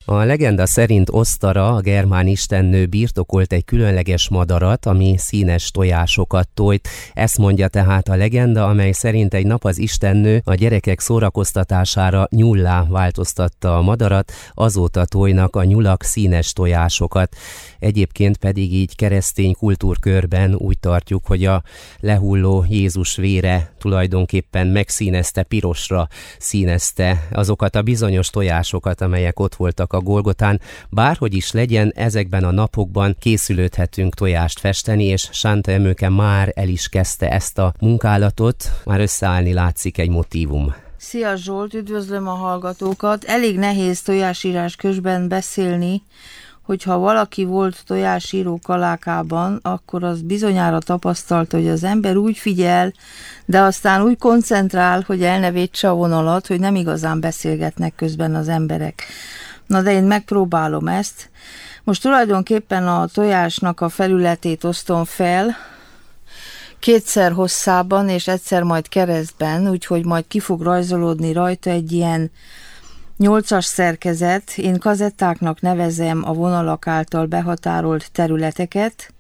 A legenda szerint Osztara, a germán istennő birtokolt egy különleges madarat, ami színes tojásokat tojt. Ezt mondja tehát a legenda, amely szerint egy nap az istennő a gyerekek szórakoztatására nyullá változtatta a madarat, azóta tojnak a nyulak színes tojásokat. Egyébként pedig így keresztény kultúrkörben úgy tartjuk, hogy a lehulló Jézus vére tulajdonképpen megszínezte, pirosra színezte azokat a bizonyos tojásokat, amelyek ott voltak a Golgotán. Bárhogy is legyen, ezekben a napokban készülődhetünk tojást festeni, és Sánta Emőke már el is kezdte ezt a munkálatot, már összeállni látszik egy motívum. Szia Zsolt, üdvözlöm a hallgatókat! Elég nehéz tojásírás közben beszélni, hogyha valaki volt tojásíró Kalákában, akkor az bizonyára tapasztalta, hogy az ember úgy figyel, de aztán úgy koncentrál, hogy el ne vétse a vonalat, hogy nem igazán beszélgetnek közben az emberek. Na de én megpróbálom ezt. Most tulajdonképpen a tojásnak a felületét osztom fel, kétszer hosszában és egyszer majd keresztben, úgyhogy majd ki fog rajzolódni rajta egy ilyen 8-as szerkezet. Én kazettáknak nevezem a vonalak által behatárolt területeket.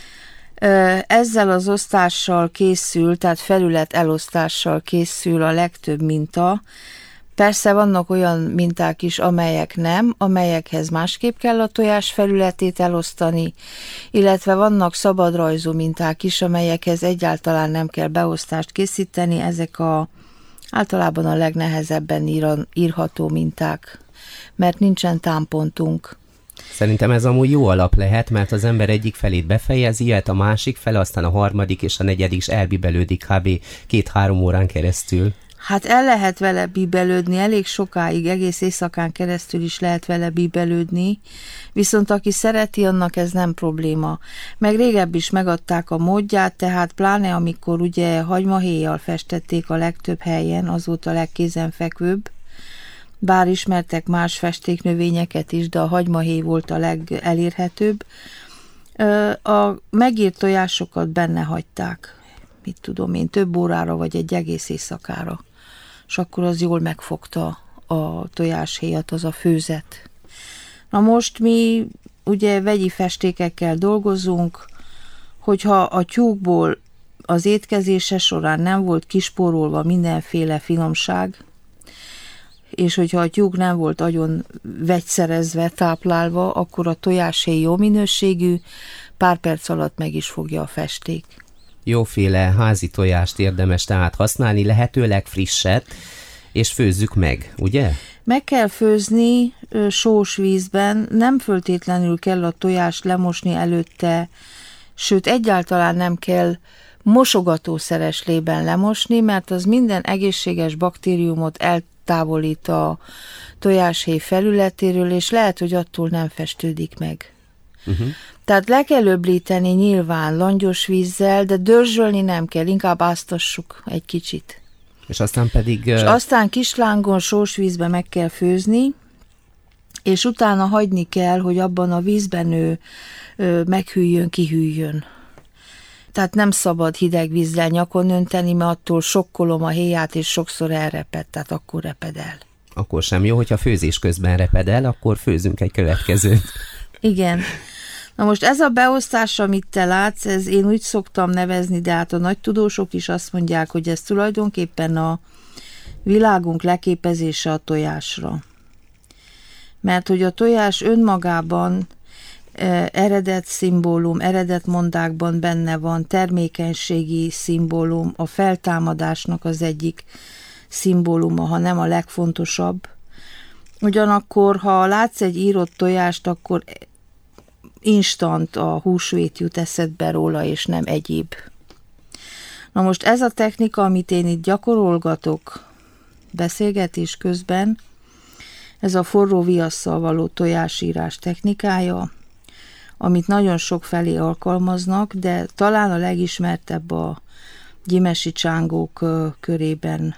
Ezzel az osztással készül, tehát felület elosztással készül a legtöbb minta. Persze vannak olyan minták is, amelyek nem, amelyekhez másképp kell a tojás felületét elosztani, illetve vannak szabadrajzú minták is, amelyekhez egyáltalán nem kell beosztást készíteni, ezek általában a legnehezebben írható minták, mert nincsen támpontunk. Szerintem ez amúgy jó alap lehet, mert az ember egyik felét befejezi, jöhet a másik fele, aztán a harmadik és a negyedik is elbibelődik kb. 2-3 órán keresztül. Hát el lehet vele bíbelődni, elég sokáig, egész éjszakán keresztül is lehet vele bíbelődni, viszont aki szereti, annak ez nem probléma. Meg régebb is megadták a módját, tehát pláne amikor ugye hagymahéjjal festették a legtöbb helyen, az volt a legkézenfekvőbb, bár ismertek más festéknövényeket is, de a hagymahéj volt a legelérhetőbb. A megírt tojásokat benne hagyták, mit tudom én, több órára vagy egy egész éjszakára, és akkor az jól megfogta a tojáshéjat, az a főzet. Na most mi ugye vegyi festékekkel dolgozunk, hogyha a tyúkból az étkezése során nem volt kispórolva mindenféle finomság, és hogyha a tyúk nem volt agyon vegyszerezve, táplálva, akkor a tojáshéj jó minőségű, pár perc alatt meg is fogja a festék. Jóféle házi tojást érdemes tehát használni, lehetőleg frisset, és főzzük meg, ugye? Meg kell főzni sós vízben, nem föltétlenül kell a tojást lemosni előtte, sőt egyáltalán nem kell mosogatószereslében lemosni, mert az minden egészséges baktériumot eltávolít a tojáshéj felületéről, és lehet, hogy attól nem festődik meg. Tehát le kell öblíteni nyilván langyos vízzel, de dörzsölni nem kell, inkább áztassuk egy kicsit. És aztán pedig... És aztán kislángon sós vízbe meg kell főzni, és utána hagyni kell, hogy abban a vízben ő meghűljön, kihűljön. Tehát nem szabad hideg vízzel nyakon önteni, mert attól sokkolom a héját, és sokszor elreped, tehát akkor reped el. Akkor sem jó, hogyha főzés közben reped el, akkor főzünk egy következőt. Igen. Na most ez a beosztás, amit te látsz, ez én úgy szoktam nevezni, de hát a nagy tudósok is azt mondják, hogy ez tulajdonképpen a világunk leképezése a tojásra. Mert hogy a tojás önmagában eredet szimbólum, eredet mondákban benne van, termékenységi szimbólum, a feltámadásnak az egyik szimbóluma, ha nem a legfontosabb. Ugyanakkor, ha látsz egy írott tojást, akkor instant a húsvét jut eszedbe róla, és nem egyéb. Na most ez a technika, amit én itt gyakorolgatok beszélgetés közben, ez a forró viasszal való tojásírás technikája, amit nagyon sok felé alkalmaznak, de talán a legismertebb a gyimesi csángók körében,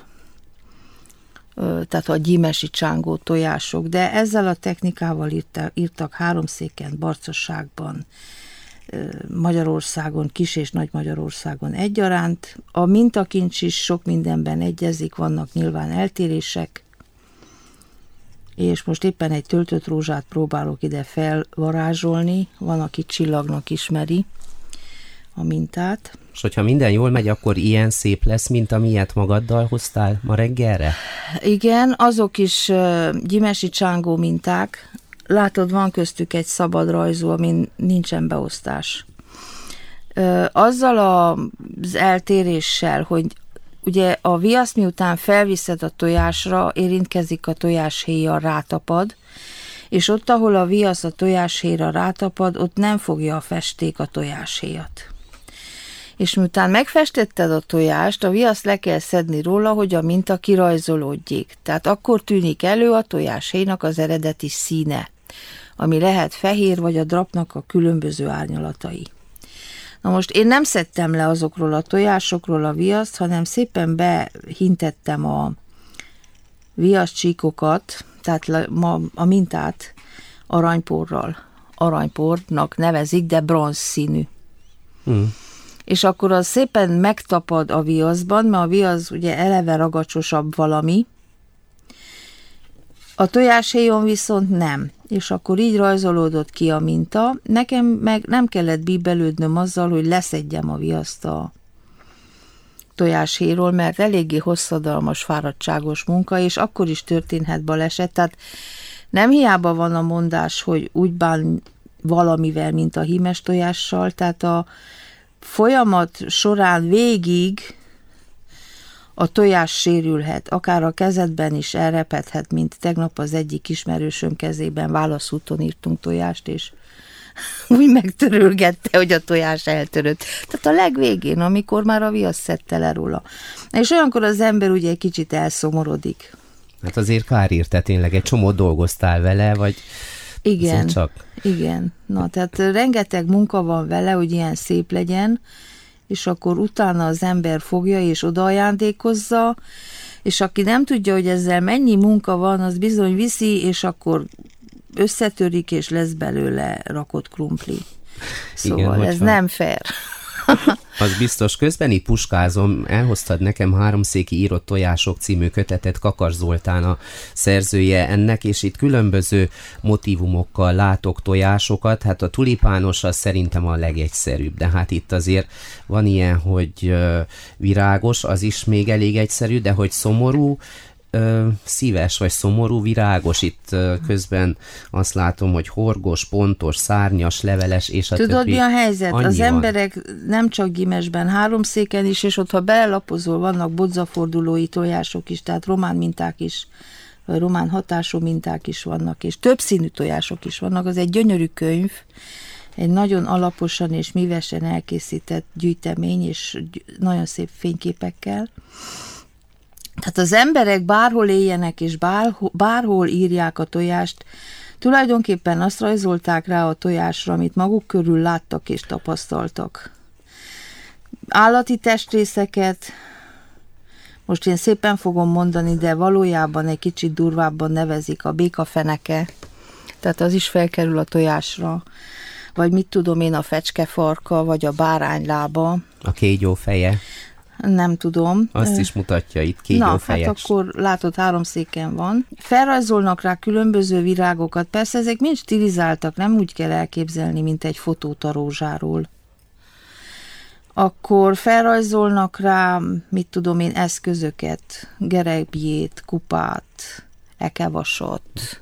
tehát a gyimesi csángó tojások, de ezzel a technikával írtak Háromszéken, Barcasságban, Magyarországon, Kis- és Nagy-Magyarországon egyaránt. A mintakincs is sok mindenben egyezik, vannak nyilván eltérések, és most éppen egy töltött rózsát próbálok ide felvarázsolni, van, aki csillagnak ismeri a mintát. És hogyha minden jól megy, akkor ilyen szép lesz, mint amilyet magaddal hoztál ma reggelre? Igen, azok is gyimesi csángó minták. Látod, van köztük egy szabad rajzó, amin nincsen beosztás. Azzal az eltéréssel, hogy ugye a viaszt miután felviszed a tojásra, érintkezik a tojáshéjjal, rátapad, és ott, ahol a viasz a tojáshéjra rátapad, ott nem fogja a festék a tojáshéjat. És miután megfestetted a tojást, a viaszt le kell szedni róla, hogy a minta kirajzolódjék. Tehát akkor tűnik elő a tojáshéjnak az eredeti színe, ami lehet fehér, vagy a drapnak a különböző árnyalatai. Na most én nem szedtem le azokról a tojásokról a viaszt, hanem szépen behintettem a viaszcsíkokat, tehát a mintát aranyporral. Aranypornak nevezik, de bronz színű. És akkor az szépen megtapad a viaszban, mert a viasz ugye eleve ragacsosabb valami, a tojáshéjon viszont nem. És akkor így rajzolódott ki a minta. Nekem meg nem kellett bíbelődnöm azzal, hogy leszedjem a viaszt a tojáshéjról, mert eléggé hosszadalmas, fáradtságos munka, és akkor is történhet baleset. Tehát nem hiába van a mondás, hogy úgy bán valamivel, mint a hímes tojással, tehát a folyamat során végig a tojás sérülhet, akár a kezedben is elrepedhet, mint tegnap az egyik ismerősöm kezében válaszúton írtunk tojást, és úgy megtörölgette, hogy a tojás eltörött. Tehát a legvégén, amikor már a viasz szedte le róla. És olyankor az ember ugye egy kicsit elszomorodik. Hát azért kár érte, tényleg egy csomót dolgoztál vele, vagy... Igen, csak... igen. Na, tehát rengeteg munka van vele, hogy ilyen szép legyen, és akkor utána az ember fogja és odaajándékozza, és aki nem tudja, hogy ezzel mennyi munka van, az bizony viszi, és akkor összetörik, és lesz belőle rakott krumpli. Szóval igen, ez nem fair. Az biztos. Közben itt puskázom, elhoztad nekem Háromszéki írott tojások című kötetet, Kakas Zoltán a szerzője ennek, és itt különböző motívumokkal látok tojásokat. Hát a tulipános az szerintem a legegyszerűbb, de hát itt azért van ilyen, hogy virágos, az is még elég egyszerű, de hogy szomorú, szíves vagy szomorú, virágos, itt közben azt látom, hogy horgos, pontos, szárnyas, leveles, és a többi. Tudod, mi a helyzet? Annyi az van. Emberek nem csak Gimesben, Háromszéken is, és ott, ha belelapozol, vannak bodzafordulói tojások is, tehát román minták is, vagy román hatású minták is vannak, és többszínű tojások is vannak. Az egy gyönyörű könyv, egy nagyon alaposan és mívesen elkészített gyűjtemény, és nagyon szép fényképekkel. Tehát az emberek bárhol éljenek, és bárhol írják a tojást, tulajdonképpen azt rajzolták rá a tojásra, amit maguk körül láttak és tapasztaltak. Állati testrészeket, most én szépen fogom mondani, de valójában egy kicsit durvábban nevezik, a békafeneke, tehát az is felkerül a tojásra, vagy mit tudom én, a fecskefarka, vagy a báránylába. A kígyó feje. Nem tudom. Azt is mutatja itt, kígyófejes. Na, hát akkor látod, Háromszéken van. Felrajzolnak rá különböző virágokat. Persze ezek mind stilizáltak, nem úgy kell elképzelni, mint egy fotót a rózsáról. Akkor felrajzolnak rá, mit tudom én, eszközöket, gerebjét, kupát, ekevasot,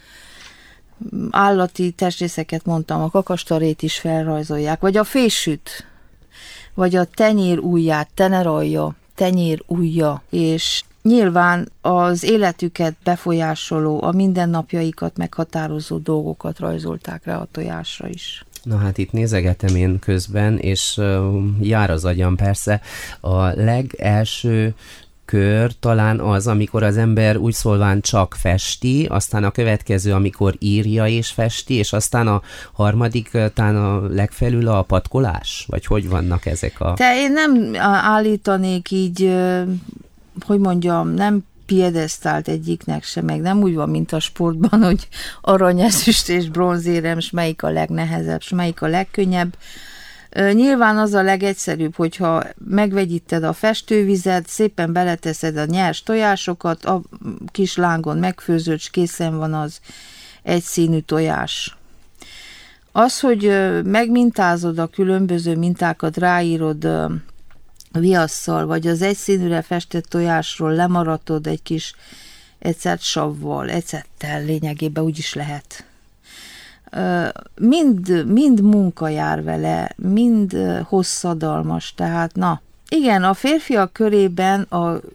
állati testrészeket mondtam, a kakastarét is felrajzolják, vagy a fésűt, vagy a tenyér ujját, teneralja, tenyér ujja, és nyilván az életüket befolyásoló, a mindennapjaikat meghatározó dolgokat rajzolták rá a tojásra is. Na hát itt nézegetem én közben, és jár az agyam persze. A legelső kör talán az, amikor az ember úgy szólván csak festi, aztán a következő, amikor írja és festi, és aztán a harmadik, talán a legfelül a patkolás? Vagy hogy vannak ezek a... Te én nem állítanék így, hogy mondjam, nem piedesztált egyiknek sem, meg nem úgy van, mint a sportban, hogy arany, ezüst és bronzérem, s melyik a legnehezebb, s melyik a legkönnyebb. Nyilván az a legegyszerűbb, hogyha megvegyíted a festővizet, szépen beleteszed a nyers tojásokat, a kis lángon megfőzöd, és készen van az egyszínű tojás. Az, hogy megmintázod a különböző mintákat, ráírod viasszal, vagy az egyszínűre festett tojásról lemaratod egy kis ecettsavval, ecettel lényegében úgy is lehet. Mind munka jár vele, mind hosszadalmas, tehát na. Igen, a férfiak körében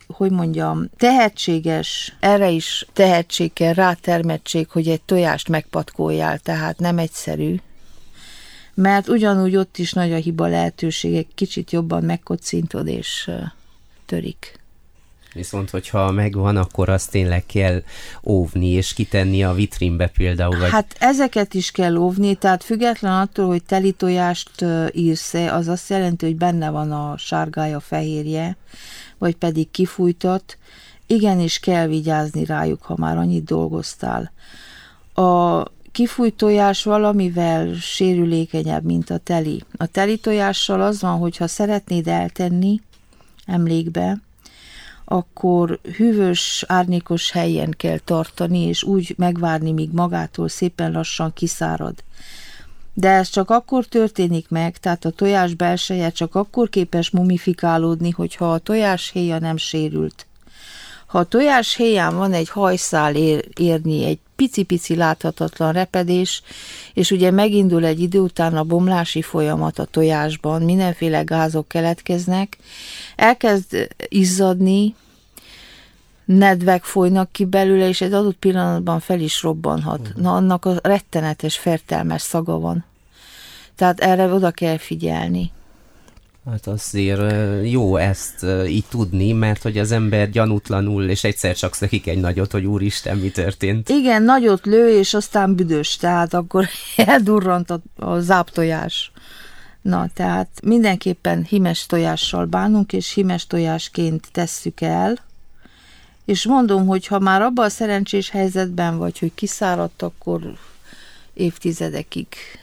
tehetséges, erre is tehetség kell, rátermettség, hogy egy tojást megpatkoljál, tehát nem egyszerű. Mert ugyanúgy ott is nagy a hiba lehetőség, egy kicsit jobban megkocintod és törik. Viszont, hogyha megvan, akkor azt tényleg kell óvni, és kitenni a vitrínbe például. Vagy... Hát ezeket is kell óvni, tehát független attól, hogy teli tojást írsz-e, az azt jelenti, hogy benne van a sárgája, fehérje, vagy pedig kifújtat. Igenis kell vigyázni rájuk, ha már annyit dolgoztál. A kifújt tojás valamivel sérülékenyebb, mint a teli. A teli tojással az van, hogy ha szeretnéd eltenni emlékbe, akkor hűvös, árnyékos helyen kell tartani, és úgy megvárni, míg magától szépen lassan kiszárad. De ez csak akkor történik meg, tehát a tojás belseje csak akkor képes mumifikálódni, hogyha a tojáshéja nem sérült. Ha a tojáshéján van egy hajszál érni, egy pici-pici láthatatlan repedés, és ugye megindul egy idő után a bomlási folyamat a tojásban, mindenféle gázok keletkeznek, elkezd izzadni, nedvek folynak ki belőle, és egy adott pillanatban fel is robbanhat. Na, annak a rettenetes, fertelmes szaga van. Tehát erre oda kell figyelni. Hát azért jó ezt így tudni, mert hogy az ember gyanútlanul, és egyszer csak szökik egy nagyot, hogy úristen, mi történt. Igen, nagyot lő, és aztán büdös, tehát akkor eldurrant a záptojás. Na, tehát mindenképpen hímes tojással bánunk, és hímes tojásként tesszük el, és mondom, hogy ha már abban a szerencsés helyzetben vagy, hogy kiszáradt, akkor évtizedekig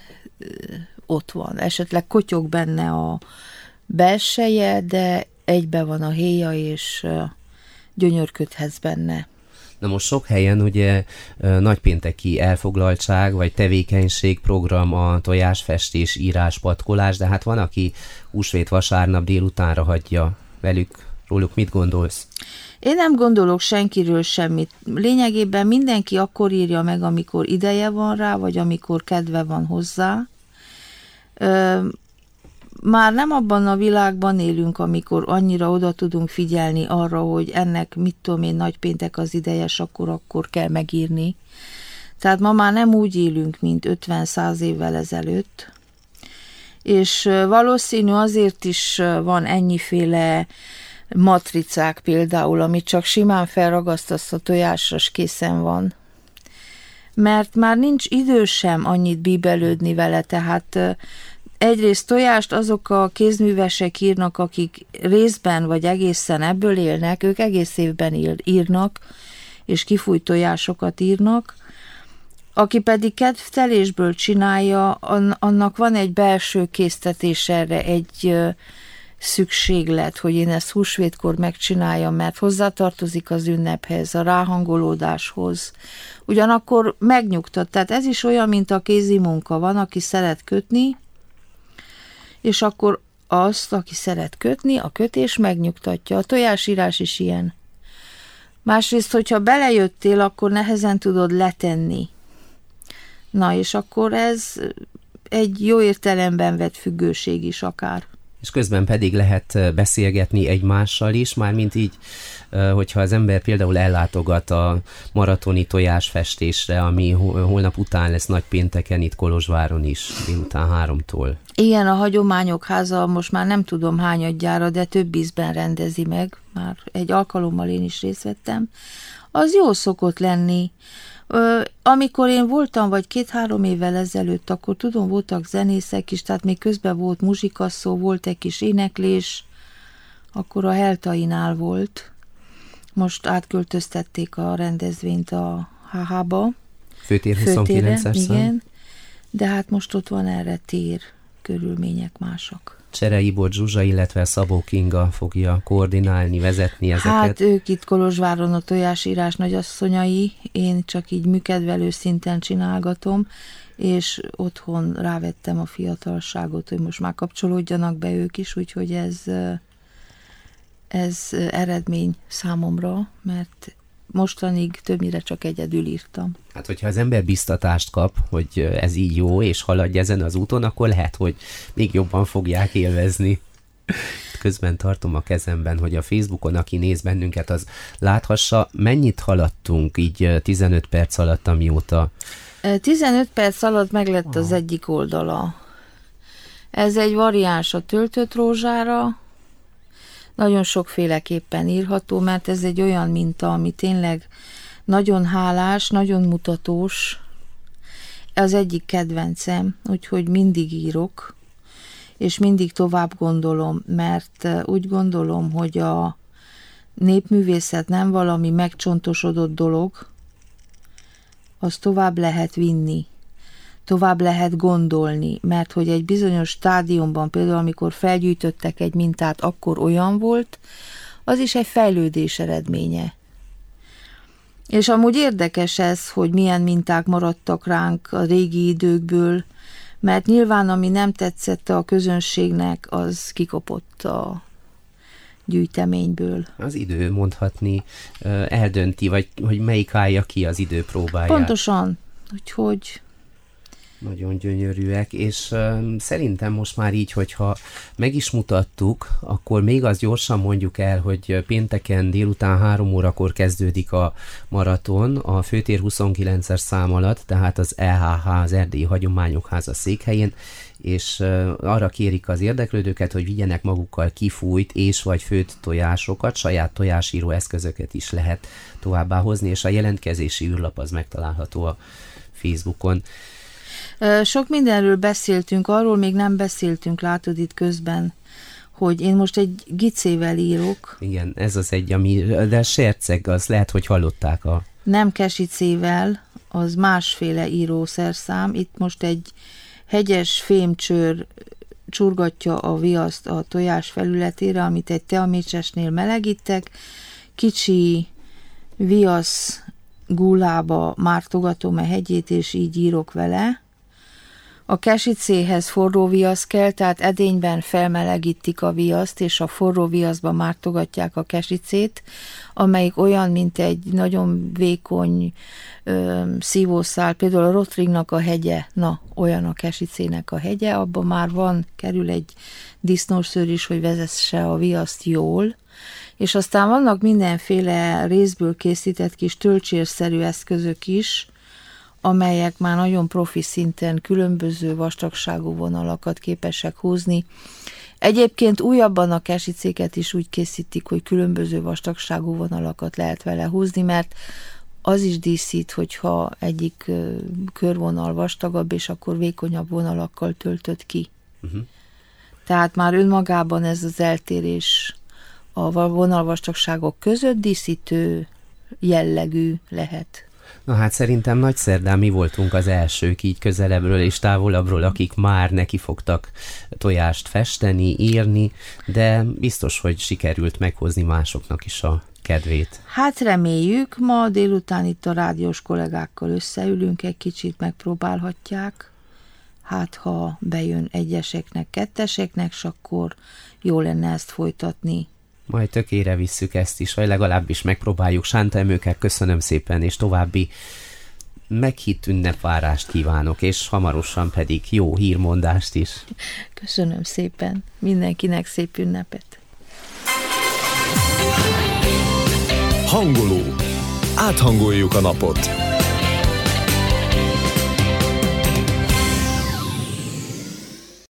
ott van. Esetleg kotyog benne a belseje, de egybe van a héja, és gyönyörködhetsz benne. Na most sok helyen ugye nagypénteki elfoglaltság, vagy tevékenységprogram a tojásfestés, írás, patkolás, de hát van, aki húsvét vasárnap délutánra hagyja róluk. Mit gondolsz? Én nem gondolok senkiről semmit. Lényegében mindenki akkor írja meg, amikor ideje van rá, vagy amikor kedve van hozzá. Már nem abban a világban élünk, amikor annyira oda tudunk figyelni arra, hogy ennek, mit tudom én, nagypéntek az idejes, akkor kell megírni. Tehát ma már nem úgy élünk, mint 50-100 évvel ezelőtt. És valószínű azért is van ennyiféle matricák például, amit csak simán felragasztasz a tojásra, és készen van. Mert már nincs idő sem annyit bíbelődni vele, tehát egyrészt tojást azok a kézművesek írnak, akik részben vagy egészen ebből élnek, ők egész évben írnak, és kifújt tojásokat írnak. Aki pedig kedvtelésből csinálja, annak van egy belső késztetés erre, egy szükséglet, hogy én ezt húsvétkor megcsináljam, mert hozzátartozik az ünnephez, a ráhangolódáshoz. Ugyanakkor megnyugtat, tehát ez is olyan, mint a kézi munka. Van, aki szeret kötni, és akkor azt, aki szeret kötni, a kötés megnyugtatja. A tojásírás is ilyen. Másrészt, hogyha belejöttél, akkor nehezen tudod letenni. Na, és akkor ez egy jó értelemben vett függőség is akár. És közben pedig lehet beszélgetni egymással is, mármint így, hogyha az ember például ellátogat a maratoni tojásfestésre, ami holnap után lesz nagypénteken itt Kolozsváron is, délután 3-tól. Igen, a Hagyományok Háza most már nem tudom hányadjára, de több ízben rendezi meg. Már egy alkalommal én is részt vettem. Az jó szokott lenni. Amikor én voltam, vagy 2-3 évvel ezelőtt, akkor tudom, voltak zenészek is, tehát még közben volt muzsikasszó, volt egy kis éneklés, akkor a Heltainál volt. Most átköltöztették a rendezvényt a HH-ba. Főtér 29-es igen, de hát most ott van erre tér. körülmények másak. Cserei-Bot Zsuzsa, illetve Szabó Kinga fogja koordinálni, vezetni ezeket. Hát ők itt Kolozsváron a tojásírás nagyasszonyai, én csak így műkedvelő szinten csinálgatom, és otthon rávettem a fiatalságot, hogy most már kapcsolódjanak be ők is, úgyhogy ez eredmény számomra, mert mostanig többnyire csak egyedül írtam. Hát, hogyha az ember biztatást kap, hogy ez így jó, és haladj ezen az úton, akkor lehet, hogy még jobban fogják élvezni. Közben tartom a kezemben, hogy a Facebookon, aki néz bennünket, az láthassa, mennyit haladtunk így 15 perc alatt, amióta... 15 perc alatt meglett az egyik oldala. Ez egy variáns a töltött rózsára, nagyon sokféleképpen írható, mert ez egy olyan minta, ami tényleg nagyon hálás, nagyon mutatós. Az egyik kedvencem, úgyhogy mindig írok, és mindig tovább gondolom, mert úgy gondolom, hogy a népművészet nem valami megcsontosodott dolog, az tovább lehet vinni, tovább lehet gondolni, mert hogy egy bizonyos stádiumban, például amikor felgyűjtöttek egy mintát, akkor olyan volt, az is egy fejlődés eredménye. És amúgy érdekes ez, hogy milyen minták maradtak ránk a régi időkből, mert nyilván ami nem tetszett a közönségnek, az kikopott a gyűjteményből. Az idő, mondhatni, eldönti, vagy hogy melyik állja ki az idő próbáját. Pontosan, úgyhogy... Nagyon gyönyörűek, és szerintem most már így, hogyha meg is mutattuk, akkor még azt gyorsan mondjuk el, hogy pénteken délután 3 órakor kezdődik a maraton, a Főtér 29-es szám alatt, tehát az EHH, az Erdélyi Hagyományok Háza székhelyén, és arra kérik az érdeklődőket, hogy vigyenek magukkal kifújt és vagy főtt tojásokat, saját tojásíró eszközöket is lehet továbbá hozni, és a jelentkezési űrlap az megtalálható a Facebookon. Sok mindenről beszéltünk, arról még nem beszéltünk, látod itt közben, hogy én most egy gicével írok. Igen, ez az egy, de serceg, az lehet, hogy hallották a... Nem kesicével, az másféle írószerszám. Itt most egy hegyes fémcsőr csurgatja a viaszt a tojás felületére, amit egy teamécsesnél melegítek. Kicsi viasz gullába mártogatom a hegyét, és így írok vele. A kesicéhez forró viasz kell, tehát edényben felmelegítik a viaszt, és a forró viaszba mártogatják a kesicét, amelyik olyan, mint egy nagyon vékony szívószál, például a Rotringnak a hegye, na, olyan a kesicének a hegye, abban már kerül egy disznószőr is, hogy vezesse a viaszt jól, és aztán vannak mindenféle részből készített kis tölcsérszerű eszközök is, amelyek már nagyon profi szinten különböző vastagságú vonalakat képesek húzni. Egyébként újabban a kesicéket is úgy készítik, hogy különböző vastagságú vonalakat lehet vele húzni, mert az is díszít, hogyha egyik körvonal vastagabb, és akkor vékonyabb vonalakkal töltött ki. Tehát már önmagában ez az eltérés a vonalvastagságok között díszítő jellegű lehet. Na hát szerintem Nagyszerdán mi voltunk az elsők így közelebbről és távolabbról, akik már nekifogtak tojást festeni, írni, de biztos, hogy sikerült meghozni másoknak is a kedvét. Hát reméljük, ma délután itt a rádiós kollégákkal összeülünk, egy kicsit megpróbálhatják. Hát ha bejön egyeseknek, ketteseknek, s akkor jó lenne ezt folytatni. Majd tökére visszük ezt is, vagy legalábbis megpróbáljuk. Sánta Emőkkel köszönöm szépen, és további meghitt ünnepvárást kívánok, és hamarosan pedig jó hírmondást is. Köszönöm szépen, mindenkinek szép ünnepet. Hangoló. Áthangoljuk a napot.